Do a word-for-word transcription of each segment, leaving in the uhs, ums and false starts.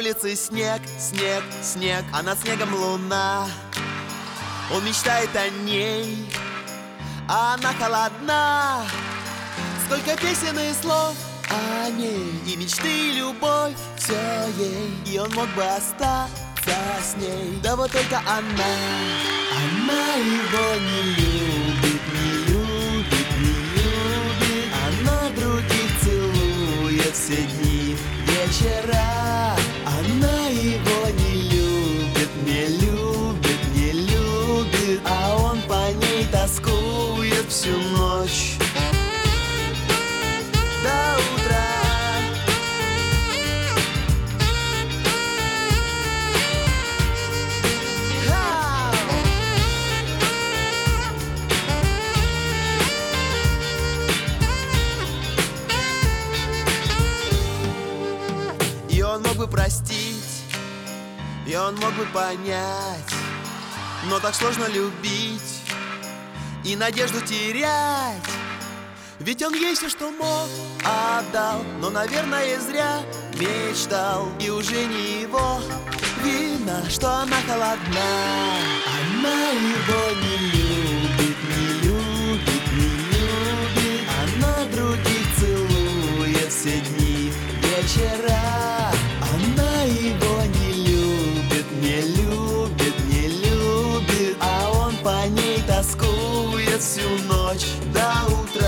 улице снег, снег, снег, а над снегом луна. Он мечтает о ней, а она холодна. Сколько песен и слов о ней, и мечты, и любовь, все ей. И он мог бы остаться с ней, да вот только она, она его не любит, не любит, не любит. Она других целует все дни, вечера. Она его не любит, не любит, не любит, а он по ней тоскует всю ночь до утра. И он мог бы простить, и он мог бы понять, но так сложно любить и надежду терять. Ведь он ей все, что мог, отдал, но, наверное, зря мечтал. И уже не его вина, что она холодна. Она его не любит, не любит, не любит. Она других целует все дни, вечера. Она его не любит, не любит, не любит, а он по ней тоскует всю ночь до утра.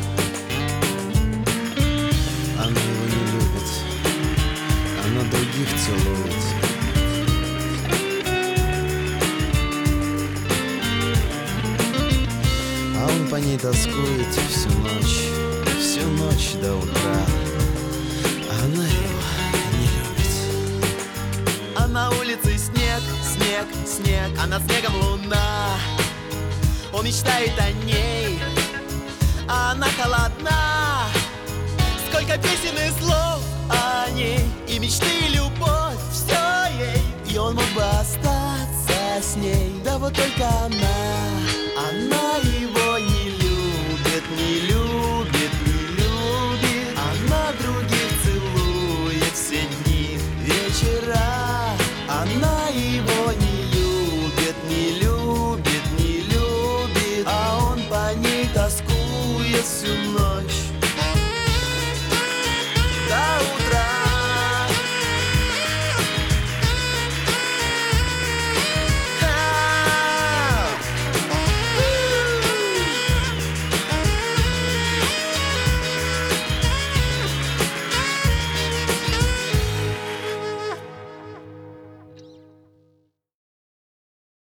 Она его не любит, она других целует. А он по ней тоскует всю ночь, всю ночь до утра. Она его не любит. А на улице снег, снег, снег, а над снегом луна. Он мечтает о ней, а она холодна. Сколько песен и слов о ней, и мечты, и любовь, все ей. И он мог бы остаться с ней, да вот только она, она его не любит, не любит, не любит. Она других целует все дни, вечера. Она